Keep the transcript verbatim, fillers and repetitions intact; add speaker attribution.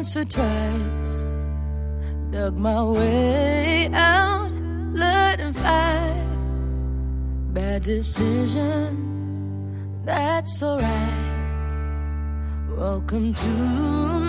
Speaker 1: once or twice, dug my way out, letting fly. Bad decisions, that's alright. Welcome to